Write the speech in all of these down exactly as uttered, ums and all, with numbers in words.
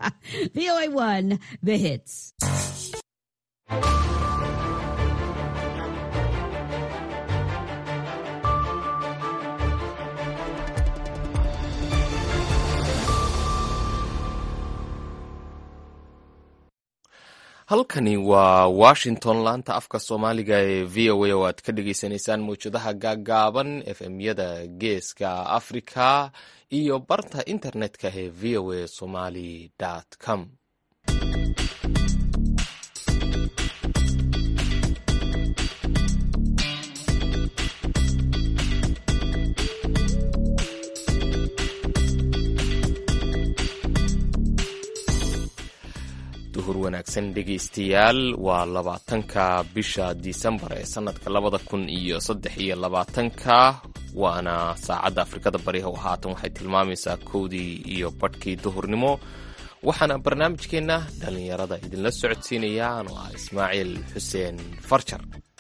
V O A one, the hits. halkani waa washington laanta afka soomaaliga ee v o a oo aad ka dhagaysanaysaan mawjadaha gaaggaaban f m-yada geeska africa iyo barta internetka ee v o a somali com. duhur wanaagsan dhegaystayaal, waa labaatanka bisha disembar ee sanadka labada kun iyo saddex iyo labaatanka, waana saacadda afrikada bariha oo haatan waxay tilmaamaysaa kowdii iyo badhkii duhurnimo. waxaana barnaamijkeenna dhallinyarada idinla socodsiinaya anoo ah ismaaciil xuseen farjar.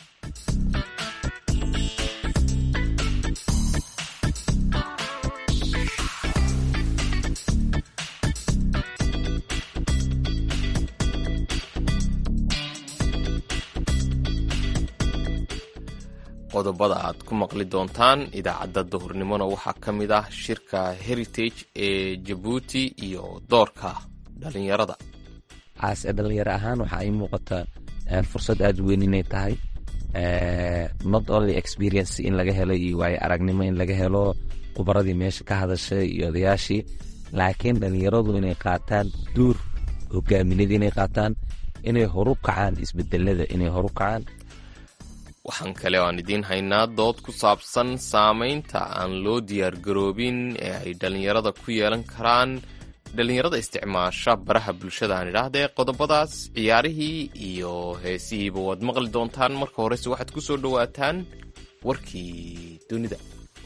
qodobada aad ku maqli doontaan idaacadda duhurnimona waxaa ka mid ah shirka heritage ee jabuuti iyo doorka dhalinyarada. caas ee dhalinyaro ahaan waxaa ii muuqata fursad aad weyn inay tahay, not only experience in laga helo iyo waayo aragnimo in laga helo khubaradii meesha ka hadashay iyo odayaashii, laakiin dhalinyaradu inay qaataan duur hogaaminid, inay qaataan inay horu kacaan isbedelada, inay horu kacaan. waxaan kale oo aan idiin haynaa dood ku saabsan saamaynta aan loo diyaargaroobin ee ay dhallinyarada ku yeelan karaan dhallinyarada isticmaasha baraha bulshada aan idhaahdee. qodobadaas, ciyaarihii iyo heesihiiba waad maqli doontaan. marka horese waxaad ku soo dhowaataan warkii dunida.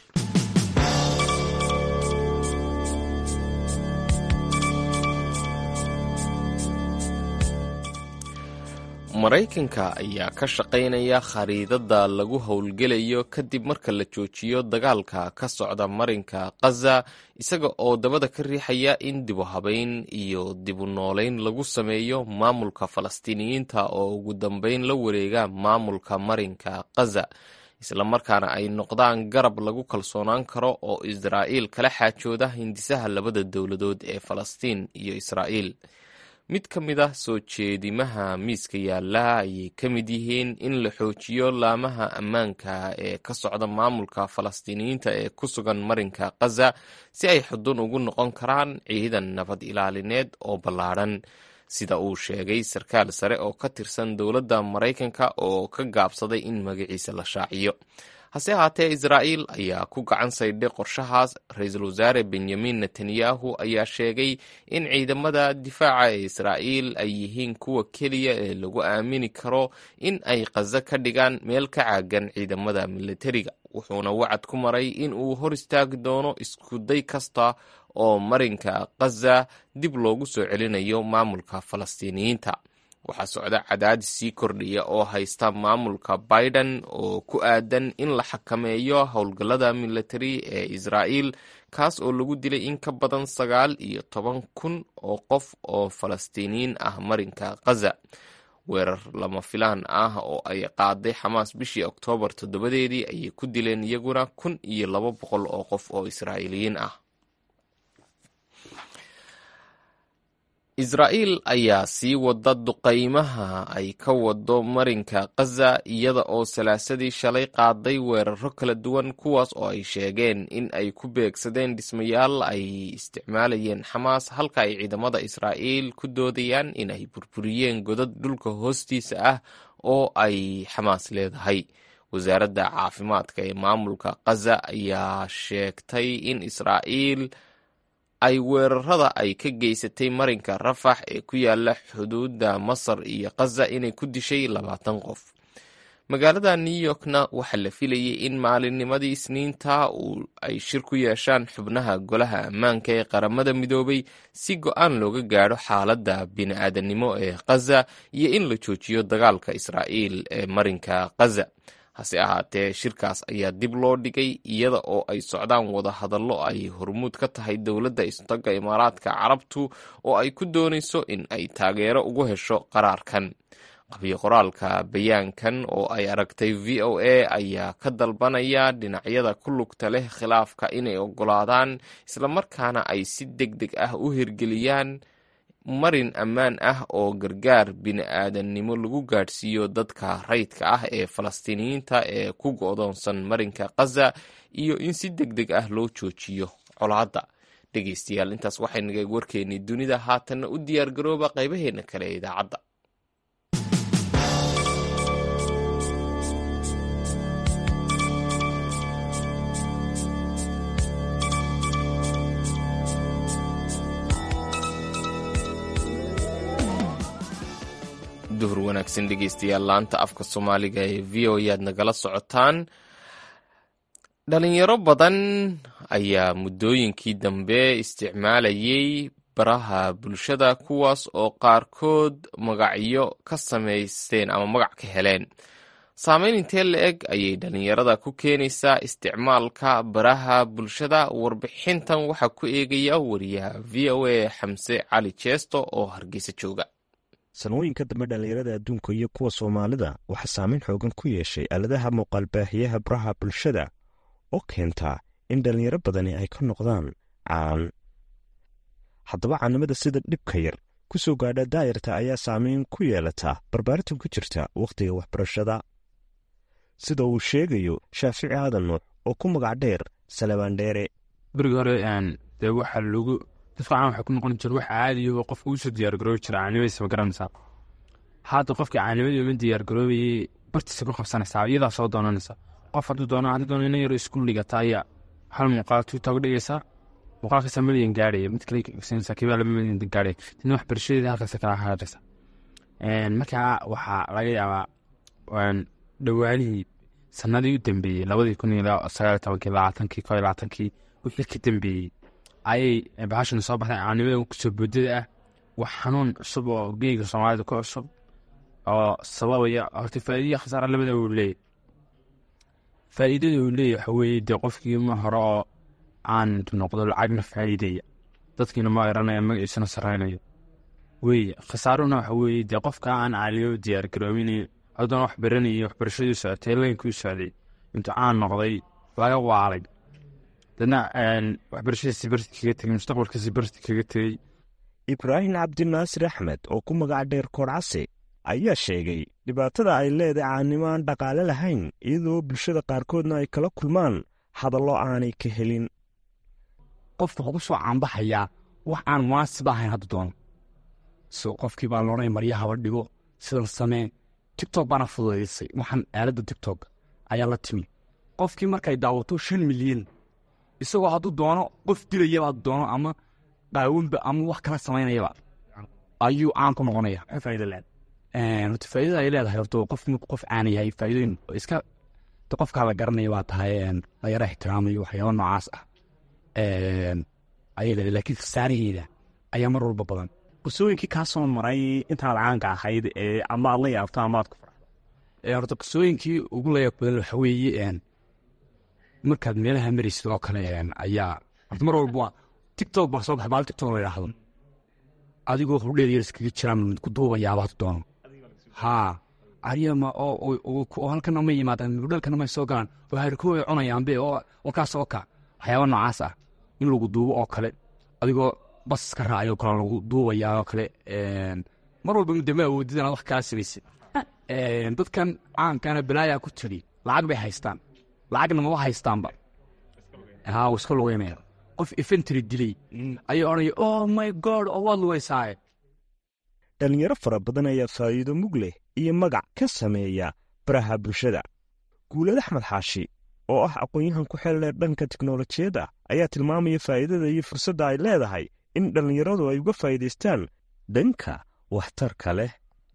maraykanka ayaa ka shaqaynaya khariidada lagu howlgelayo kadib marka la joojiyo dagaalka ka socda marinka khaza, isaga oo dabada ka riixaya in dibu habayn iyo dibu noolayn lagu sameeyo maamulka falastiiniyiinta oo ugu dambeyn la wareega maamulka marinka khaza, islamarkaana ay noqdaan garab lagu kalsoonaan karo oo israa'iil kala xaajooda hindisaha labada dowladood ee falastiin iyo israa'iil. mid ka mid ah soo jeedimaha miiska yaalla ayay ka mid yihiin in la xoojiyo laamaha ammaanka ee ka socda maamulka falastiiniyiinta ee ku sugan marinka khaza si ay xudun ugu noqon karaan ciidan nabad ilaalineed oo ballaadhan, sida uu sheegay sarkaal sare oo ka tirsan dowladda maraykanka oo ka gaabsaday in magaciisa la shaaciyo. hase ahaatee israa'iil ayaa ku gacan saydhay qorshahaas. ra-iisul wasaare benyamin netanyahu ayaa sheegay in ciidamada difaaca ee israa'iil ay yihiin kuwa keliya ee lagu aamini karo in ay khaza ka dhigaan meel ka caagan ciidamada militariga, wuxuuna wacad ku maray in uu hor istaagi doono iskuday kasta oo marinka khaza dib loogu soo celinayo maamulka falastiiniyiinta. waxaa socda cadaadis sii kordhiya oo haysta maamulka biden oo ku aadan in la xakameeyo howlgallada militari ee israa'iil, kaas oo lagu dilay in ka badan sagaal iyo toban kun oo qof oo falastiiniyiin ah marinka khaza. weerar lama filaan ah oo ay qaaday xamaas bishii oktoobar toddobadeedii ayay ku dileen iyaguna kun iyo laba boqol oo qof oo israa'iiliyiin ah. israa'iil ayaa sii wada duqaymaha ay ka wado marinka khaza, iyada oo salaasadii shalay qaaday weeraro kala duwan, kuwaas oo ay sheegeen in ay ku beegsadeen dhismayaal ay isticmaalayeen xamaas, halka ay ciidamada israa'iil ku doodayaan in ay burburiyeen godad dhulka hoostiisa ah oo ay xamaas leedahay. wasaaradda caafimaadka ee maamulka khaza ayaa sheegtay in israa'iil ay weerarada ay ka geysatay marinka rafax ee ku yaala xuduudda masar iyo khaza inay ku dishay labaatan qof. magaalada new yorkna waxaa la filayay in maalinnimadii isniinta uu ay shir ku yeeshaan xubnaha golaha ammaanka ee qaramada midoobay si go-aan looga gaadho xaaladda bini-aadannimo ee khaza iyo in la joojiyo dagaalka israa'iil ee marinka khaza. hase ahaatee shirkaas ayaa dib loo dhigay iyada oo ay socdaan wadahadallo ay hormuud ka tahay dowladda isutaga imaaraadka carabtu oo ay ku doonayso in ay taageero ugu hesho qaraarkan. qabiyo qoraalka bayaankan oo ay aragtay v o a ayaa ka dalbanaya dhinacyada ku lugta leh khilaafka inay oggolaadaan islamarkaana ay si deg deg ah u hirgeliyaan marin ammaan ah oo gargaar bini'aadannimo lagu gaadhsiiyo dadka rayidka ah ee falastiiniyiinta ee ku go'doonsan marinka khaza iyo in si deg deg ah loo joojiyo colaadda. dhegaystayaal, intaas waxay naga warkeennay dunida. haatanna u diyaargarooba qaybaheenna kale ee idaacadda. duhur wanaagsan dhegeystayaal, laanta afka soomaaliga ee v o yaad nagala socotaan. dhalinyaro badan ayaa muddooyinkii dambe isticmaalayay baraha bulshada, kuwaas oo qaarkood magacyo ka samaysteen ama magac ka heleen. saameyn intee la-eg ayay dhalinyarada ku keenaysaa isticmaalka baraha bulshada? warbixintan waxaa ku eegaya wariyaha v o a xamse cali jeesto oo hargeysa jooga. sanooyinka dambe dhallinyarada adduunka iyo kuwa soomaalida waxaa saameyn xoogan ku yeeshay aaladaha muuqaalbaahiyaha baraha bulshada oo keentaa in dhallinyaro badani ay ka noqdaan caan. haddaba caanimada sida dhibka yar ku soo gaadha daayarta ayaa saameyn ku yeelataa barbaarinta ku jirta wakhtiga waxbarashada, sida uu sheegayo shaafici aadan nuux oo ku magac dheer salabaandheere. berigi hore dee waxaa lagu dadka caan waxay ku noqon jira wax caadiyo qofka uu soo diyaargaroobi jira caanimadiisa ma garanaysaa. hadda qofkii caanimadii ma diyaargaroobayay bartiisa ku qabsanaysaa, iyadaa soo doonanaysa. qof hadduu doono haddii doono ina yaro iskuul dhigata ayaa hal muuqaal tuutagu dhigaysaa, muuqaalkaasa milyan gaadhaya, mid kale siinaysaa kibaa laba milyan gaadhaya, tina wax barashadeeda halkaasa kala haadhaysa. markaa waxaa laga yaabaa dhowaanihii sanadii u dambeeyey labadii kun iyo sagaal tobankii labaatankii koo iyo labaatankii wixii ka dambeeyey ayay bahashan soo baxday caanimada kusoo boodada ah. wax xanuun cusub oo geega soomaalida ku cusub oo sababaya horta faa'iido khasaare labada uu leeyahay. faa'iidada uu leeyahay waxa weeye dee qofkii ma hore oo aan noqdo lacagna faa'iidaya, dadkiina ma garanaya magaciisana saraynayo weeye. khasaaruna waxa weeye dee qofka aan caaliyo diyaargaroobinayo haddana wax baranayo waxbarashadii socotay leynkuu socday intuu caan noqday laga waalay dadna waxbarashadiisi barti kaga tegay mustaqbalkiisi barti kaga tegey. ibraahim cabdinaasir axmed oo ku magac dheer koorcase ayaa sheegay dhibaatada ay leedahay caannimo aan dhaqaale lahayn, iyadoo bulshada qaarkoodna ay kala kulmaan hadallo aanay ka helin. qofka wuxuu ku soo caanbaxayaa wax aan munaasib ahayn hadda doono. so qofkii baa loodhanaya maryahaba dhigo sidan samee. tigtok baana fududaysay waxaan aaladda tigtok ayaa la timi. qofkii markay daawato shan milyan isagoo hadduu doono qof dilayaba hadduu doono ama qaawinba ama wax kala samaynayaba ayuu caan ku noqonaya. maxay faa'iida leedahay? horta faa'iidada ay leedahay horta qof markuu qof caan yahay faa'iidooyin iska qofkaa la garanaya waa tahay la yara ixtiraamayo waxyaaba noocaas ah ayay leedahay. laakiin khasaaraheeda ayaa mar walba badan. qisooyinkii kaa soo maray intaad caanka ahayd ee ama aad la yaabto ama aad ku farxdo. horta qisooyinkii ugu layaab badan waxa weeye markaad meelaha maraysid oo kale ayaa horta mar walba tigtok baa soo baxay baal tigtok la yidhaahdo adigoo hurdheeda yar iskaga jiraan ku duubayaaba hadu doono. haa aryama oo halkana ma yimaadaan hurdheelkana may soo galaan oo harkoo ay cunayaanbe oo wakaas oo ka waxyaaba noocaas ah in lagu duubo oo kale adigoo bas ka raacayo kale lagu duubayaa oo kale. mar walba mudama awoodidana wax kaa samaysid. dadkan caankana balaayaa ku tiri lacag bay haystaan, lacagna maba haystaanba. haa iska lugeynaya qof infantry dilay ayay odhanaya oh my god oo waad lugeysaaye. dhallinyaro fara badan ayaa faa'iido mug leh iyo magac ka sameeya baraha bulshada. guulad axmed xaashi oo ah aqoon-yahan ku xeel dheer dhanka tiknolojiyadda ayaa tilmaamaya faa'iidada iyo fursadda ay leedahay in dhallinyaradu ay uga faa'iidaystaan dhanka waxtarka leh.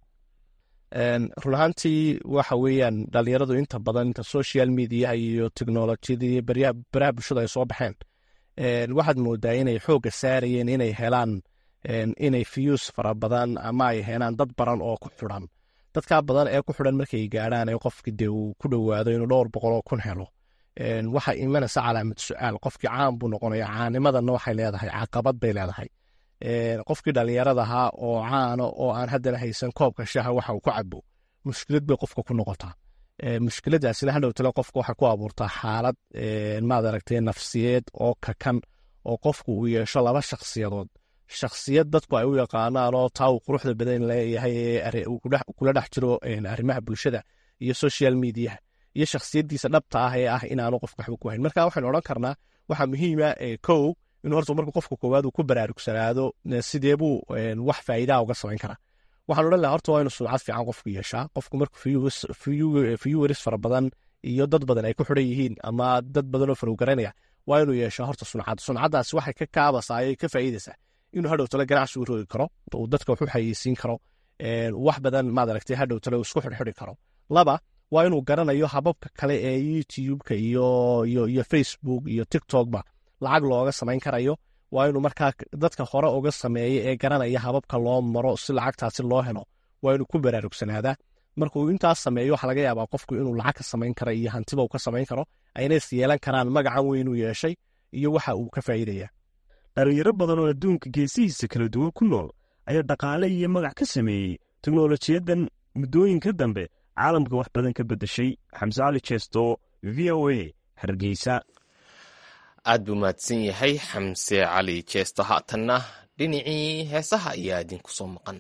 run ahaantii waxa weeyaan dhallinyaradu inta badan inta social mediaha iyo teknolojiyada iyo baraha bulshada ay soo baxeen waxaad moodaa inay xoogga saarayeen inay helaan inay fiyuus fara badan ama ay helaan dad baran oo ku xidhan dadkaa badan ee ku xidhan markay gaadhaan ee qofkii dee uu ku dhowaado inuu dhowr boqol oo kun helo waxaa imanaysa calaamad su-aal qofkii caan buu noqonaya. caanimadana waxay leedahay caqabad bay leedahay. qofkii dhallinyarada ahaa oo caano oo aan haddana haysan koobka shaha waxa uu ku cabo mushkilad bay qofka ku noqotaa. mushkiladaasina hadhow tale qofka waxay ku abuurtaa xaalad maad aragtay nafsiyeed oo kakan oo qofku uu yeesho laba shakhsiyadood. shakhsiyad dadku ay u yaqaanaan oo taa uu quruxda badan leeyahay ee kula dhex jiro arrimaha bulshada iyo social mediaha, iyo shakhsiyaddiisa dhabta ah ee ah inaanu qofka waxba ku hayn. marka waxaynu odhan karnaa waxaa muhiima kow inuu horta marka qofka koowaad uu ku baraarugsanaado sidee buu wax faa'iidaa uga samayn karaa. waxaan odhan lahaa horta waa inuu sumcad fiican qofku yeeshaa. qofku marka viewers fara badan iyo dad badan ay ku xidhan yihiin ama dad badan oo farowgaranaya waa inuu yeeshaa horta sumcad. sumcaddaasi waxay ka kaabasaa ayay ka faa'iidaysaa inuu hadhow tale ganacsi u rogi karo, uu dadka wax u xayeysiin karo, wax badan maad aragtay hadhow tale uu isku xidhxidhi karo. laba waa inuu garanayo hababka kale ee youtube-ka iyo iyo iyo facebook iyo tiktokba lacag looga samayn karayo. waa inuu markaa dadka hore uga sameeya ee garanaya hababka loo maro si lacagtaasi loo helo waa inuu ku baraarugsanaada. markuu intaas sameeyo waxa laga yaabaa qofku inuu lacag ka samayn karo iyo hantiba uu ka samayn karo, ayna is yeelan karaan magacan weynuu yeeshay iyo waxa uu ka faa'iidaya. dhalinyaro badan oo adduunka geesihiisa kala duwan ku nool ayaa dhaqaale iyo magac ka sameeyey teknolojiyaddan muddooyinka dambe caalamka wax badan ka beddeshay. xamse cali jeesto, v o a, hargeysa. aad buu mahadsan yahay xamse cali jeesto. haatanna dhinacii heesaha ayaa idinku soo maqan.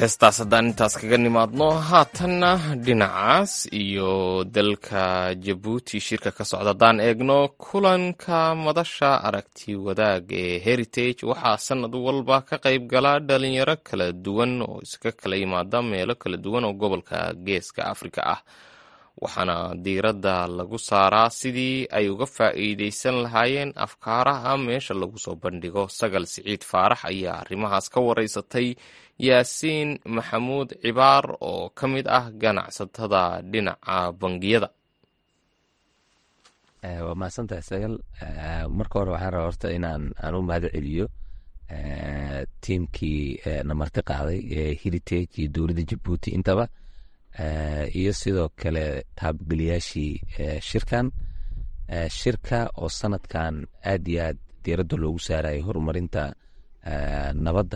heestaas haddaan intaas kaga nimaadno haatanna dhinacaas iyo dalka jabuuti shirka ka socda haddaan eegno kulanka madasha aragti wadaag ee heritage waxaa sanad walba ka qayb gala dhalinyaro kala duwan oo iska kala yimaada meelo kala duwan oo gobolka geeska afrika ah waxaana diiradda lagu saaraa sidii ay uga faa'iidaysan lahaayeen afkaaraha meesha lagu soo bandhigo. Sagal Siciid Faarax ayaa arrimahaas ka wareysatay yaasiin maxamuud cibaar oo ka mid ah ganacsatada dhinaca bangiyada. waa mahadsantahay sagal. marka hore waxaan rabaa horta inaan aan u mahad celiyo tiimkii na marti qaaday ee heritage iyo dowladda jabuuti intaba iyo sidoo kale taabgeliyaashii shirkan shirka oo sanadkan aad iyo aad diiradda loogu saarayay horumarinta nabadda.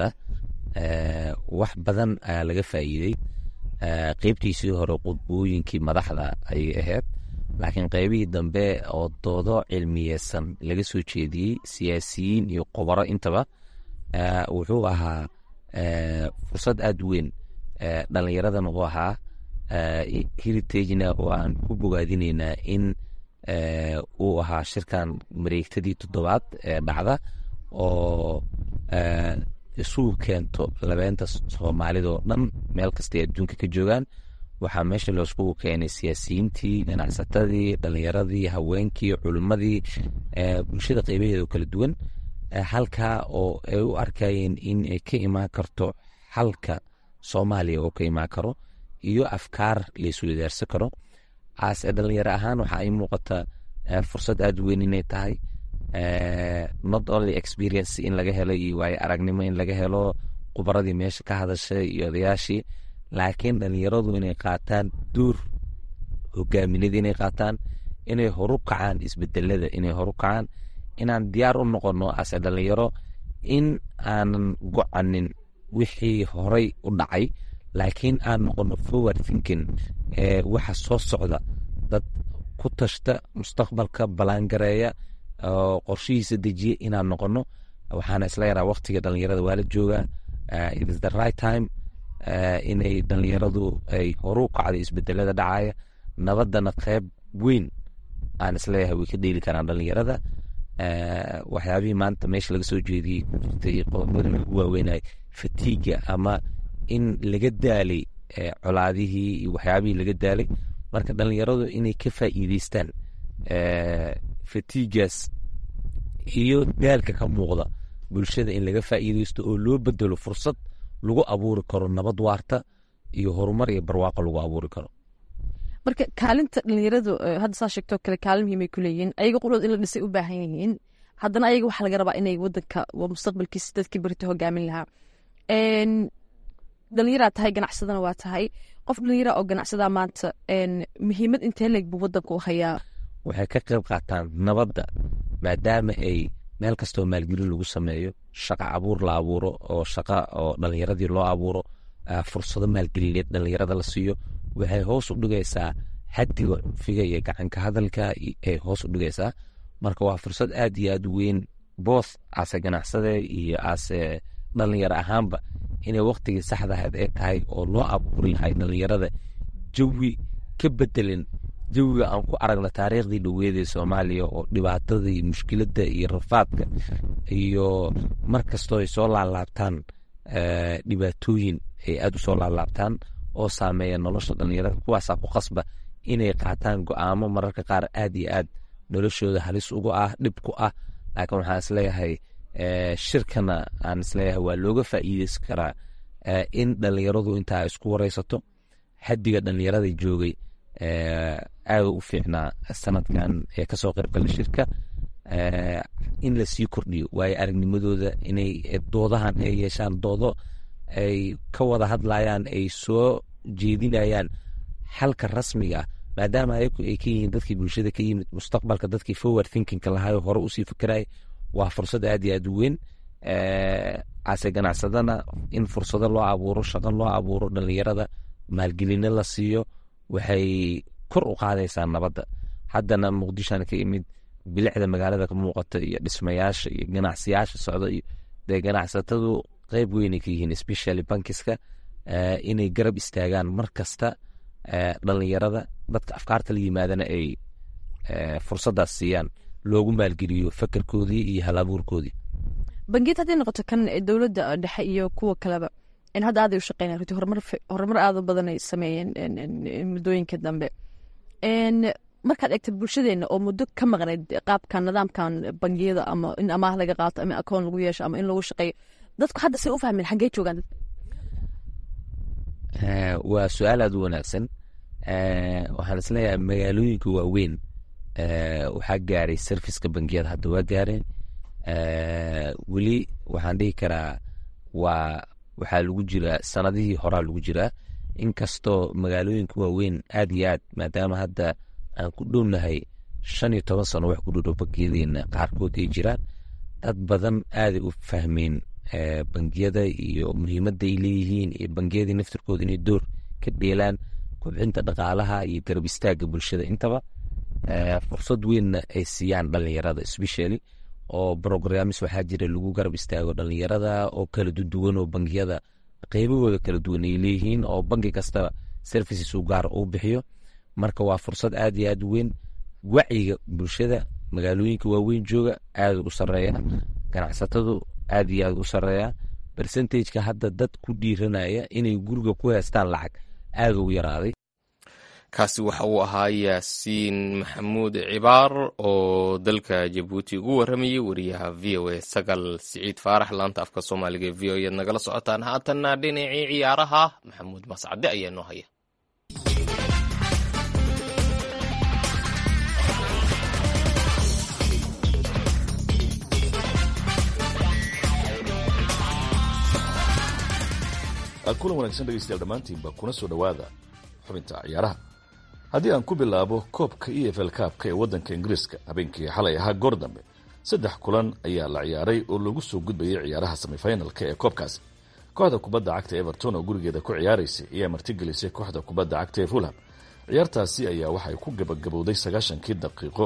wax badan ayaa laga faa'iiday. qeybtiisii hore qudbooyinkii madaxda ayay ahayd, laakiin qeybihii dambe oo doodo cilmiyeysan laga soo jeediyey siyaasiyiin iyo khubaro intaba wuxuu ahaa fursad aad weyn dhallinyaradana u ahaa. heritagena oo aan ku bogaadinaynaa in uu ahaa shirkan mareegtadii toddobaad ee dhacda oo isugu keento labeenta soomaalida oo dhan meel kastay adduunka ka joogaan. waxaa meesha looskugu keenay siyaasiyiintii, ganacsatadii, dhallinyaradii, haweenkii, culimmadii, bulshada qeybaheeda oo kala duwan, halkaa oo ay u arkayeen in ay ka imaan karto xalka soomaaliya oo ka imaan karo iyo afkaar laisweydaarsan karo. aase dhalinyaro ahaan waxaa ii muuqata fursad aad weyn inay tahay, not only experience in laga helo iyo waayo aragnimo in laga helo khubaradii meesha ka hadashay iyo odayaashii, laakiin dhalinyaradu inay qaataan duur hogaaminadii inay qaataan, inay horu kacaan isbedelada, inay horu kacaan, inaan diyaar u noqono ase dhalinyaro in aanan gocanin wixii horay u dhacay, laakiin aan noqono forward thinking ee waxa soo socda, dad ku tashta mustaqbalka ballaangareeya oo qorshihiisa dejiya inaan noqono. waxaana isla yaraa waqtiga dhalinyarada waa la joogaa. it is the right time inay dhalinyaradu ay horu kacday isbedelada dhacaya. nabaddana qeyb weyn aan isleeyahay way ka dheeli karaan dhalinyarada. waxyaabihii maanta meesha laga soo jeediyey ku jirtay qodobada lagu waaweynay fatiga ama in laga daalay colaadihii iyo waxyaabihii laga daalay, marka dhalinyaradu inay ka faa'iidaystaan fatigaas iyo daalka ka muuqda bulshada in laga faa'iidaysto oo loo bedelo fursad lagu abuuri karo nabad waarta iyo horumar iyo barwaaqo lagu abuuri karo. marka kaalinta dhalinyaradu hadda saa sheegtoo kale kaalin muhiimay ku leeyihiin. ayaga qudhood in la dhisay u baahan yihiin, haddana ayaga waxaa laga rabaa inay wadanka mustaqbalkiisa dadkii berito hogaamin lahaa. dhalinyaraa tahay, ganacsadana waa tahay. qof dhalinyara oo ganacsada maanta muhiimad intee leeg buu wadanka u hayaa? waxay ka qayb qaataan nabadda maadaama ay meel kastoo maalgelin lagu sameeyo, shaqa abuur la abuuro oo shaqa oo dhalinyaradii loo abuuro, fursado maalgelineed dhalinyarada la siiyo, waxay hoos u dhigaysaa xadiga cunfiga iyo gacanka hadalka ay hoos u dhigaysaa. marka waa fursad aad iyo aad weyn booth ase ganacsade iyo ase dhalinyaro ahaanba inay waqtigii saxda ahayd ay tahay oo loo abuuri lahay dhalinyarada jawi ka bedelan jawiga aan ku aragna taariikhdii dhoweedee soomaaliya oo dhibaatada iyo mushkiladda iyo rafaadka iyo mar kastoo ay soo laalaabtaan dhibaatooyin ay aad u soo laalaabtaan oo saameeya nolosha dhalinyarada, kuwaasaa ku qasba inay qaataan go-aamo mararka qaar aad iyo aad noloshooda halis ugu ah, dhib ku ah. laakiin waxaan isleeyahay shirkana aan isleeyahay waa looga faa'iideysan karaa in dhalinyaradu intaa isku wareysato. xadiga dhalinyarada joogay aad u fiicnaa sanadkan ee kasoo qayb gala shirka, in lasii kordhiyo waayo aragnimadooda, inay doodahan ay yeeshaan doodo ay ka wada hadlayaan, ay soo jeedinayaan xalka rasmiga ah, maadaama ayaku ay ka yihiin dadkii bulshada ka yimid, mustaqbalka dadkii forward thinkingka lahayo hore usii fikiray. waa fursad aad iyo aad weyn. ase ganacsadana in fursado loo abuuro, shaqo loo abuuro dhalinyarada, maalgelino la siiyo, waxay kor u qaadaysaa nabadda. haddana muqdishona ka imid bilicda magaalada ka muuqata iyo dhismayaasha iyo ganacsiyaasha socda iyo dee ganacsatadu qeyb weynay ka yihiin, especially bankiska inay garab istaagaan mar kasta dhalinyarada dadka afkaarta la yimaadana ay fursaddaas siiyaan loogu maalgeliyo fakarkoodii iyo halabuurkoodii. bangiyada hadday noqoto kan dowladda dhexe iyo kuwa kaleba hadda aaday u shaqeynaya runtii horumar horumar aad u badan ay sameeyeen muddooyinka dambe. markaad eegta bulshadeena oo muddo ka maqnayd qaabkan nidaamkan bangiyada ama in amaah laga qaato ama akoon lagu yeesho ama in lagu shaqeeyo, dadku hadda say u fahmeen xaggee joogaan? waa su-aal aad u wanaagsan. waxaan isleeyahay magaalooyinka waaweyn waxaa gaaray serviceka bangiyada hadda waa gaareen. weli waxaan dhihi karaa waa waxaa lagu jiraa sanadihii horaa lagu jiraa, inkastoo magaalooyinka waaweyn aad iyo aad maadaama hadda aan ku dhownahay shan iyo toban sano wax ku dhowdhow bangiyadeena qaarkood ay jiraan, dad badan aaday u fahmeen bangiyada iyo muhiimadda ay leeyihiin iyo bangiyadii naftirkooda inay door ka dheelaan kobcinta dhaqaalaha iyo garab istaagga bulshada intaba. fursad weynna ay siiyaan dhalinyarada especially oo programs waxaa jira lagu garab istaago dhalinyarada oo kala duwan oo bangiyada qaybahooda kala duwan ay leeyihiin oo bangi kasta services u gaar u bixiyo. marka waa fursad aad iyo aad weyn. wacyiga bulshada magaalooyinka waaweyn jooga aad u sareeya, ganacsatadu aad iyo aad u sareeya. percentageka hadda dad ku dhiiranaya inay guriga ku haystaan lacag aad ugu yaraaday. kaasi waxa uu ahaa yaasiin maxamuud cibaar oo dalka jabuuti ugu waramayay wariyaha v o a sagal siciid faarax. laanta afka soomaaliga v o a nagala socotaan. haatanna dhinacii ciyaaraha maxamuud mascade ayaa noo haya. kulan wanaagsan dhegeystayaal dhammaantiinba kuna soo dhowaada xubinta ciyaaraha. haddii aan ku bilaabo koobka e f l kaabka ee waddanka ingiriiska, habeenkii xalay ahaa goor dambe saddex kulan ayaa la ciyaaray oo lagu soo gudbayay ciyaaraha semifinalka ee koobkaasi. kooxda kubadda cagta everton oo gurigeeda ku ciyaaraysay ayaa martigelisay kooxda kubadda cagta ee fulham. ciyaartaasi ayaa waxay ku gabagabowday sagaashankii daqiiqo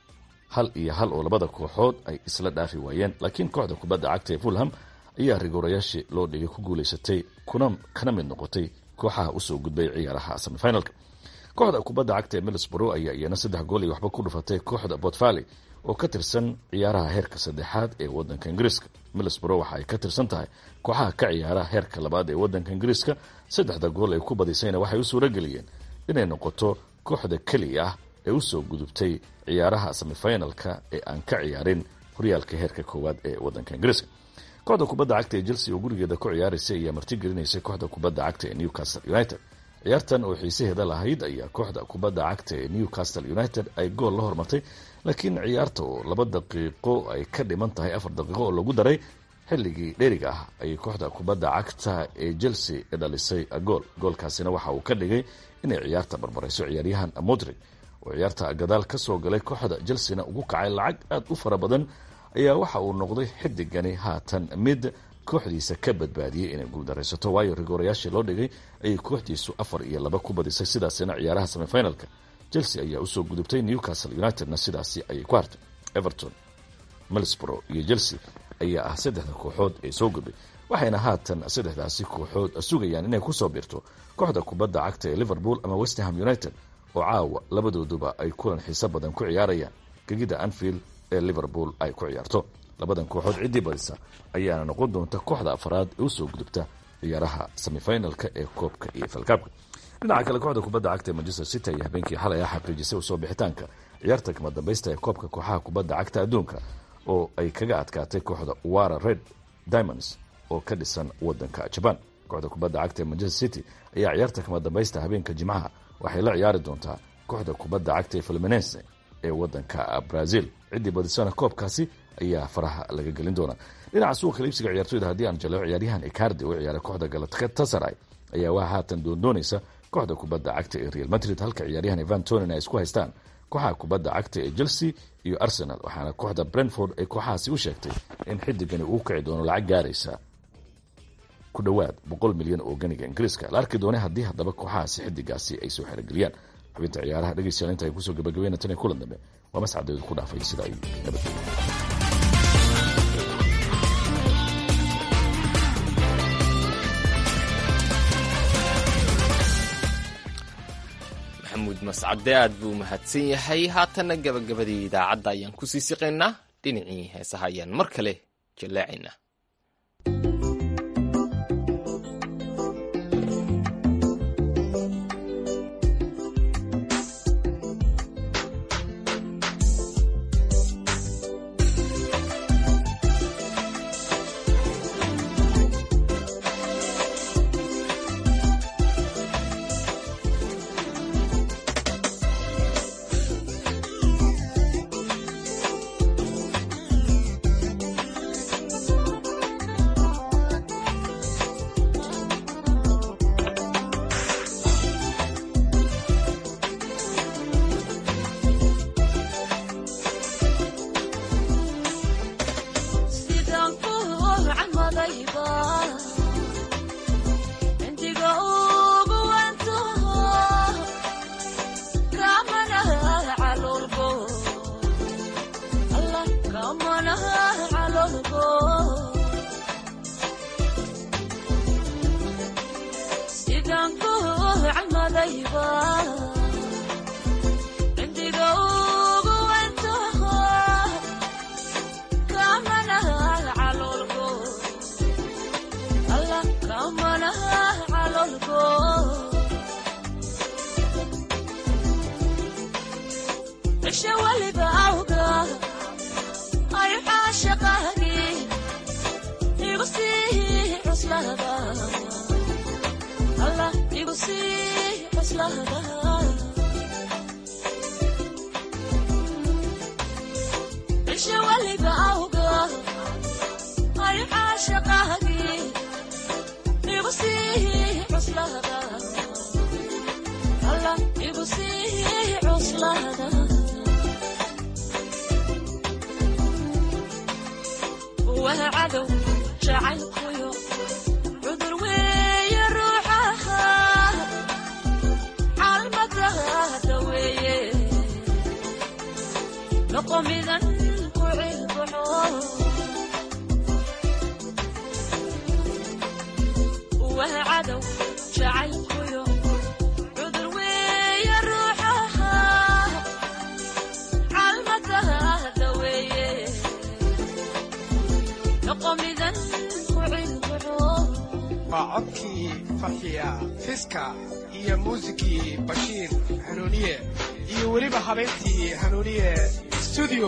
hal iyo hal oo labada kooxood ay isla dhaafi waayeen, laakiin kooxda kubadda cagta ee fulham ayaa rigoorayaashii loo dhigay ku guulaysatay kuna kana mid noqotay kooxaha usoo gudbay ciyaaraha semifinalka. kooxda kubadda cagta ee Middlesbrough ayaa iyana saddex gool iyo waxba ku dhufatay kooxda Port Vale oo ka tirsan ciyaaraha heerka saddexaad ee waddanka Ingiriiska. Middlesbrough waxa ay ka tirsan tahay kooxaha ka ciyaara heerka labaad ee waddanka Ingiriiska. saddexda gool ay ku badisayna waxay u suura geliyeen inay noqoto kooxda kaliya ah ee usoo gudubtay ciyaaraha semifinalka ee aan ka ciyaarin horyaalka heerka koowaad ee waddanka Ingiriiska. kooxda kubadda cagta ee Chelsea oo gurigeeda ku ciyaaraysay ayaa martigelinaysay kooxda kubadda cagta ee Newcastle United. ciyaartan oo xiisaheeda lahayd ayaa kooxda kubadda cagta ee Newcastle United ay gool la hormartay, laakiin ciyaarta oo laba daqiiqo ay ka dhiman tahay afar daqiiqo oo lagu daray xilligii dheeriga ah ayay kooxda kubadda cagta ee Chelsea dhalisay gool. goolkaasina waxa uu ka dhigay inay ciyaarta barbarayso ciyaaryahan Modric oo ciyaarta gadaal ka soo galay kooxda Chelsea-na ugu kacay lacag aad u fara badan ayaa waxa uu noqday xidigani haatan mid kooxdiisa ka badbaadiyey inay guuldaraysato, waayo rigoorayaashii loo dhigay ayay kooxdiisu afar iyo laba ku badisay. sidaasina ciyaaraha semifinalka Chelsea ayaa usoo gudubtay, Newcastle Unitedna sidaasi ayay ku hartay. Everton, Middlesbrough iyo Chelsea ayaa ah saddexda kooxood ee soo gudbay, waxayna haatan saddexdaasi kooxood sugayaan inay kusoo biirto kooxda kubadda cagta ee Liverpool ama West Ham United oo caawa labadooduba ay kulan xiiso badan ku ciyaarayaan gegida Anfield ee Liverpool ay ku ciyaarto. labadan kooxood ciddii badisa ayaana noqon doonta kooxda afraad ee usoo gudubta ciyaaraha semifinalka ee koobka E F L Cup. dhinaca kale kooxda kubadda cagta ee Manchester City ayaa habeenkii xalay ah xaqiijisay usoo bixitaanka ciyaarta kama dambaysta ee koobka kooxaha kubadda cagta adduunka oo ay kaga adkaatay kooxda Wara Red Diamonds oo ka dhisan waddanka Japan. kooxda kubadda cagta ee Manchester City ayaa ciyaarta kama dambaysta habeenka Jimcaha waxay la ciyaari doontaa kooxda kubadda cagta ee Fluminense ee waddanka Brazil. ciddii badisana koobkaasi ayaa faraha laga gelin doona. dhinaca suuqa iibsiga ciyaartoyda haddii aan jaleeco ciyaaryahan Icardi oo ciyaaray kooxda Galatasaray ayaa waxa haatan doondoonaysa kooxda kubadda cagta ee Real Madrid, halka ciyaaryahan Ivan Toney ay isku haystaan kooxaha kubadda cagta ee Chelsea iyo Arsenal. waxaana kooxda Brentford ay kooxahaasi u sheegtay in xidigani uu kici doono lacag gaaraysa ku dhowaad boqol milyan oo ganiga Ingiriiska. la arki doonay haddii haddaba kooxahaasi xidigaasi ay soo xirigeliyaan. xubinta ciyaaraha dhegeystayaal inta ay kusoo gabagabeeyeen tan kulan dambe waa mascadeedu ku dhaafay sida ay nabadgelyo. mascade aad buu mahadsan yahay. haatanna gabagabadii idaacadda ayaan ku sii siqaynaa. dhinacii heesaha ayaan mar kale jallaacaynaa. waa codkii farxiya fiska iyo muusikii bashiir hanuuniye iyo weliba habeentii hanuuniye studio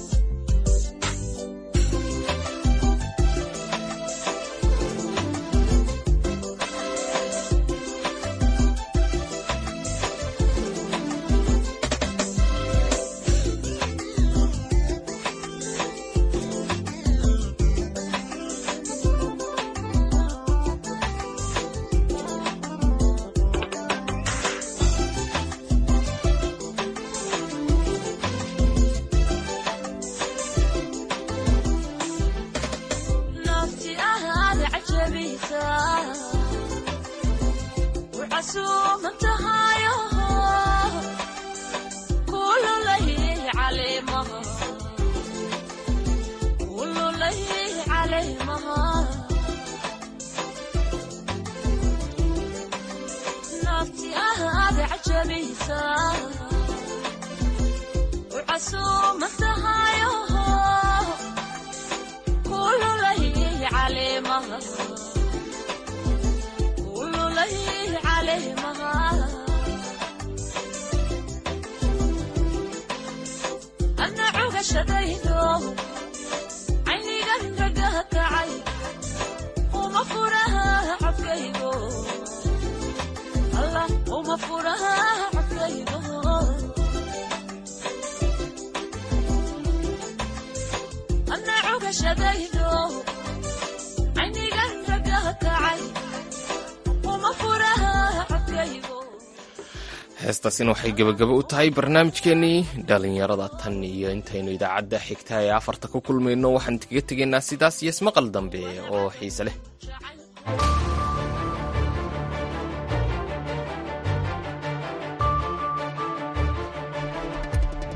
heestaasina waxay gebagabo u tahay barnaamijkeennii dhallinyarada tan iyo intaynu idaacadda xigta ee afarta ku kulmayno waxaan kaga tegaynaa sidaas iyo ismaqal dambe oo xiise leh.